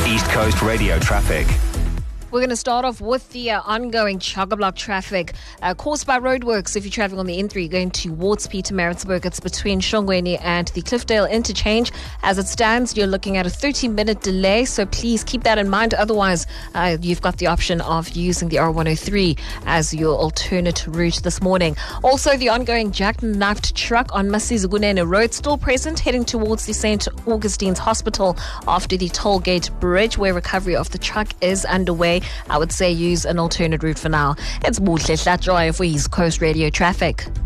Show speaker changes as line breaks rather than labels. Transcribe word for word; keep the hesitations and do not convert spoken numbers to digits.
East Coast Radio traffic.
We're going to start off with the uh, ongoing chock-a-block traffic uh, caused by roadworks. If you're traveling on the N three going towards Pietermaritzburg, it's between Shongweni and the Cliffdale interchange. As it stands, you're looking at a thirty-minute delay, so please keep that in mind. Otherwise, uh, you've got the option of using the R one oh three as your alternate route this morning. Also, the ongoing jackknifed truck on Masizunene Road still present, heading towards the Saint Augustine's Hospital after the toll gate bridge, where recovery of the truck is underway. I would say use an alternate route for now. It's Buhle Hlatjoy for East Coast Radio Traffic.